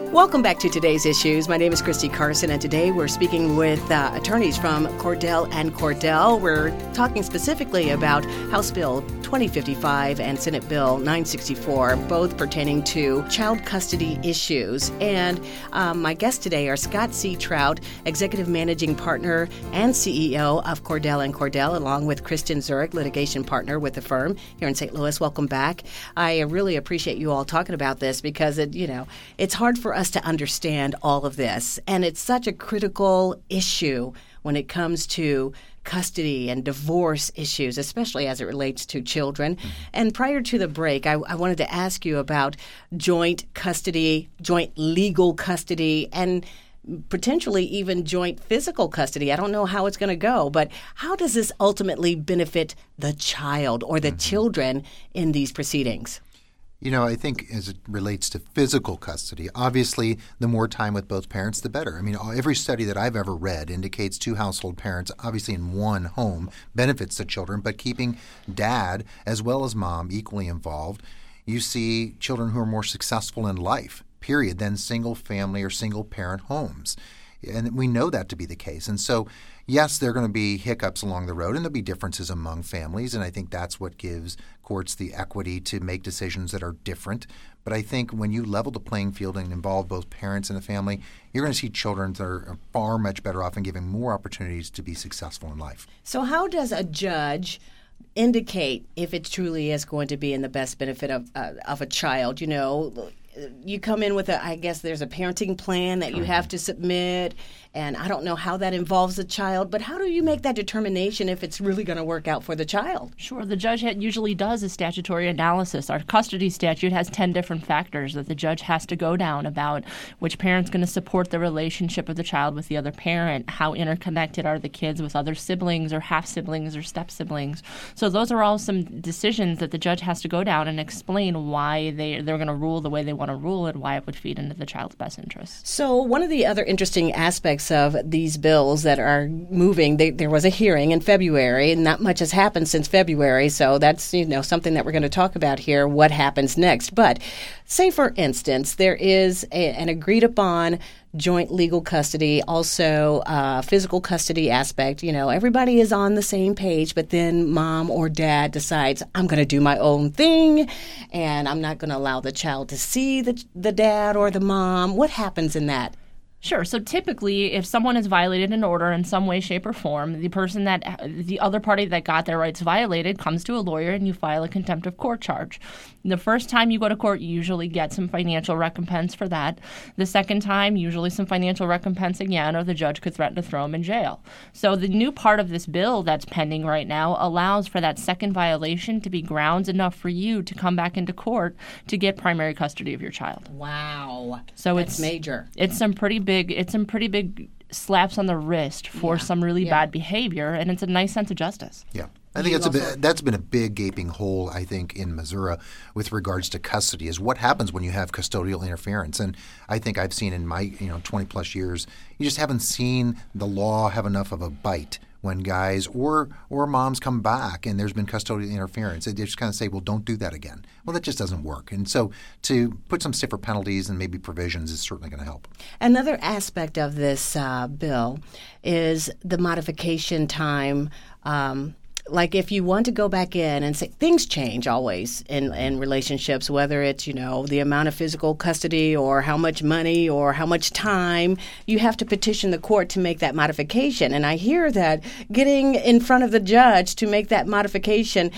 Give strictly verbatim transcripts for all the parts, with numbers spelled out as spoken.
Welcome back to today's issues. My name is Christy Carson, and today we're speaking with uh, attorneys from Cordell and Cordell. We're talking specifically about House Bill twenty fifty-five and Senate Bill nine sixty-four, both pertaining to child custody issues. And um, my guests today are Scott C. Trout, Executive Managing Partner and C E O of Cordell and Cordell, along with Kristen Zurich, Litigation Partner with the firm here in Saint Louis. Welcome back. I really appreciate you all talking about this because it, you know, it's hard for us to understand all of this, and it's such a critical issue when it comes to custody and divorce issues, especially as it relates to children. Mm-hmm. And prior to the break, I, I wanted to ask you about joint custody, joint legal custody, and potentially even joint physical custody. I don't know how it's going to go, but how does this ultimately benefit the child or the mm-hmm. children in these proceedings? You know, I think as it relates to physical custody, obviously the more time with both parents, the better. I mean, every study that I've ever read indicates two household parents, obviously in one home, benefits the children, but keeping dad as well as mom equally involved, you see children who are more successful in life, period, than single family or single parent homes. And we know that to be the case. And so, yes, there are going to be hiccups along the road, and there'll be differences among families, and I think that's what gives courts the equity to make decisions that are different. But I think when you level the playing field and involve both parents and the family, you're going to see children that are far much better off and given more opportunities to be successful in life. So how does a judge indicate if it truly is going to be in the best benefit of uh, of a child? You know, you come in with a, I guess there's a parenting plan that you have to submit, and I don't know how that involves the child, but how do you make that determination if it's really going to work out for the child? Sure. The judge usually does a statutory analysis. Our custody statute has ten different factors that the judge has to go down about which parent's going to support the relationship of the child with the other parent, how interconnected are the kids with other siblings or half-siblings or step-siblings. So those are all some decisions that the judge has to go down and explain why they, they're going to rule the way they want to rule and why it would feed into the child's best interests. So one of the other interesting aspects of these bills that are moving, they, there was a hearing in February, and not much has happened since February, so that's, you know, something that we're going to talk about here, what happens next. But say, for instance, there is a, an agreed upon joint legal custody, also uh, physical custody aspect. You know, everybody is on the same page, but then mom or dad decides, I'm going to do my own thing, and I'm not going to allow the child to see the, the dad or the mom. What happens in that? Sure. So typically, if someone has violated an order in some way, shape, or form, the person that the other party that got their rights violated comes to a lawyer and you file a contempt of court charge. The first time you go to court, you usually get some financial recompense for that. The second time, usually some financial recompense again, or the judge could threaten to throw them in jail. So the new part of this bill that's pending right now allows for that second violation to be grounds enough for you to come back into court to get primary custody of your child. Wow. So that's it's major. It's some pretty big Big, it's some pretty big slaps on the wrist for yeah. some really yeah. bad behavior, and it's a nice sense of justice. Yeah. I think that's a bit, that's been a big gaping hole, I think, in Missouri with regards to custody is what happens when you have custodial interference. And I think I've seen in my you know twenty plus years, you just haven't seen the law have enough of a bite when guys or or moms come back and there's been custodial interference. They just kind of say, well, don't do that again. Well, that just doesn't work. And so to put some stiffer penalties and maybe provisions is certainly going to help. Another aspect of this uh, bill is the modification time. Um, Like if you want to go back in and say things change always in, in relationships, whether it's, you know, the amount of physical custody or how much money or how much time, you have to petition the court to make that modification. And I hear that getting in front of the judge to make that modification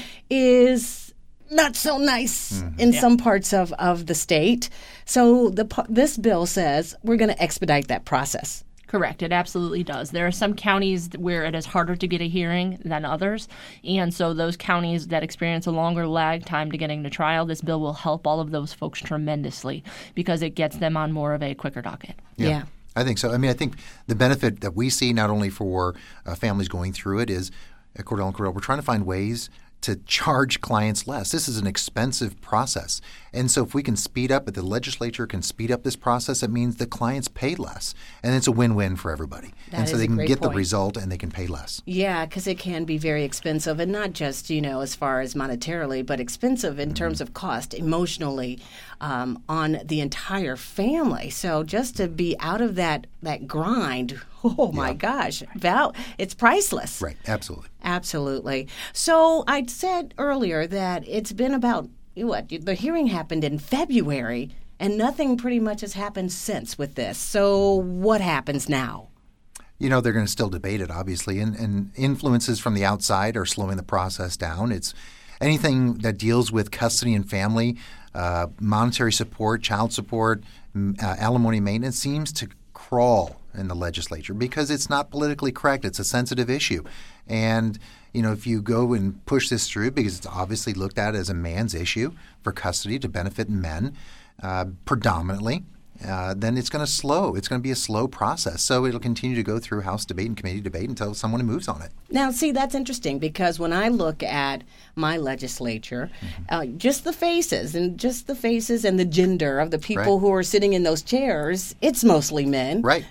is not so nice mm-hmm. in yeah. some parts of, of the state. So the this bill says we're going to expedite that process. Correct. It absolutely does. There are some counties where it is harder to get a hearing than others. And so those counties that experience a longer lag time to getting to trial, this bill will help all of those folks tremendously because it gets them on more of a quicker docket. Yeah. yeah. I think so. I mean, I think the benefit that we see not only for uh, families going through it is at Cordell and Cordell, we're trying to find ways to charge clients less. This is an expensive process. And so if we can speed up, if the legislature can speed up this process, it means the clients pay less. And it's a win-win for everybody. That and so is they a can great get point. the result and they can pay less. Yeah, because it can be very expensive, and not just, you know, as far as monetarily, but expensive in mm-hmm. terms of cost, emotionally, um, on the entire family. So just to be out of that, that grind, oh my yeah. gosh, Val, it's priceless. Right, absolutely. Absolutely. So I said earlier that it's been about, what, the hearing happened in February, and nothing pretty much has happened since with this. So what happens now? You know, they're going to still debate it, obviously, and, and influences from the outside are slowing the process down. It's anything that deals with custody and family, uh, monetary support, child support, uh, alimony maintenance seems to crawl in the legislature because it's not politically correct. It's a sensitive issue. And, you know, if you go and push this through, because it's obviously looked at as a man's issue for custody to benefit men uh, predominantly, Uh, then it's going to slow. It's going to be a slow process. So it'll continue to go through House debate and committee debate until someone moves on it. Now, see, that's interesting because when I look at my legislature, mm-hmm. uh, just the faces and just the faces and the gender of the people right. who are sitting in those chairs, it's mostly men. Right.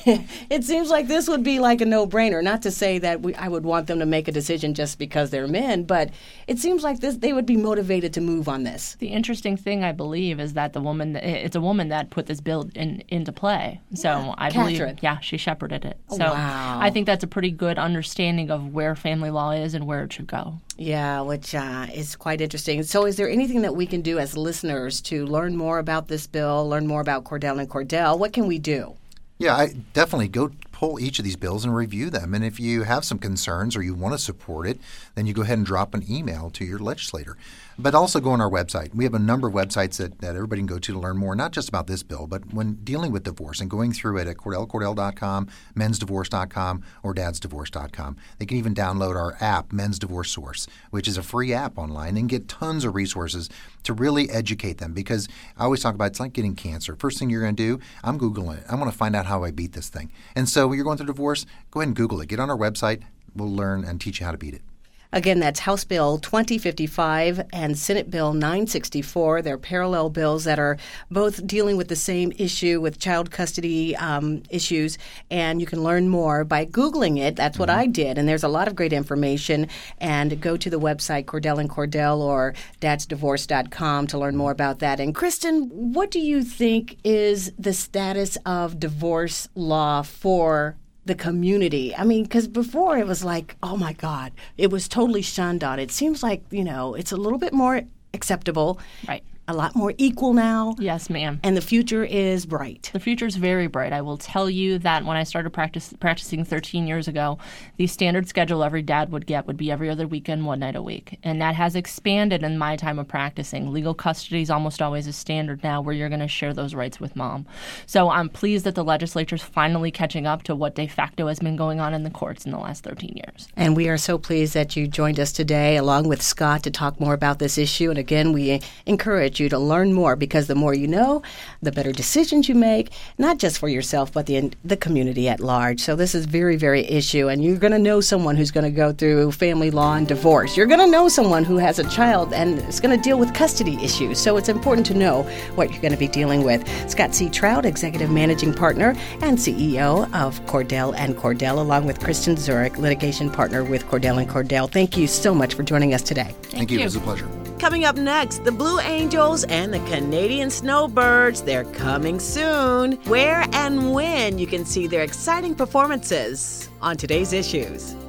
It seems like this would be like a no-brainer. Not to say that we, I would want them to make a decision just because they're men, but it seems like this they would be motivated to move on this. The interesting thing, I believe, is that the woman, it's a woman that put this bill in, into play. So yeah. I Catherine. believe, yeah, she shepherded it. So wow. I think that's a pretty good understanding of where family law is and where it should go. Yeah, which uh, is quite interesting. So is there anything that we can do as listeners to learn more about this bill, learn more about Cordell and Cordell? What can we do? Yeah, I definitely go pull each of these bills and review them. And if you have some concerns or you want to support it, then you go ahead and drop an email to your legislator. But also go on our website. We have a number of websites that, that everybody can go to to learn more, not just about this bill, but when dealing with divorce and going through it at cordell cordell dot com, mens divorce dot com, or dads divorce dot com. They can even download our app, Men's Divorce Source, which is a free app online, and get tons of resources to really educate them. Because I always talk about it's like getting cancer. First thing you're going to do, I'm Googling it. I want to find out how I beat this thing. And so when you're going through divorce, go ahead and Google it. Get on our website. We'll learn and teach you how to beat it. Again, that's House Bill twenty fifty-five and Senate Bill nine sixty-four. They're parallel bills that are both dealing with the same issue with child custody um, issues. And you can learn more by Googling it. That's what mm-hmm. I did. And there's a lot of great information. And go to the website Cordell and Cordell or dads divorce dot com to learn more about that. And Kristen, what do you think is the status of divorce law for the community? I mean, because before it was like, oh my God, it was totally shunned on. It seems like, you know, it's a little bit more acceptable. Right. A lot more equal now. Yes, ma'am. And the future is bright. The future is very bright. I will tell you that when I started practice, practicing thirteen years ago, the standard schedule every dad would get would be every other weekend, one night a week. And that has expanded in my time of practicing. Legal custody is almost always a standard now where you're going to share those rights with mom. So I'm pleased that the legislature is finally catching up to what de facto has been going on in the courts in the last thirteen years. And we are so pleased that you joined us today along with Scott to talk more about this issue. And again, we encourage you to learn more because the more you know, the better decisions you make, not just for yourself, but the the community at large. So this is very, very issue. And you're going to know someone who's going to go through family law and divorce. You're going to know someone who has a child and is going to deal with custody issues. So it's important to know what you're going to be dealing with. Scott C. Trout, Executive Managing Partner and C E O of Cordell and Cordell, along with Kristen Zurich, Litigation Partner with Cordell and Cordell. Thank you so much for joining us today. Thank, Thank you. you. It was a pleasure. Coming up next, the Blue Angels and the Canadian Snowbirds. They're coming soon. Where and when you can see their exciting performances on today's issues.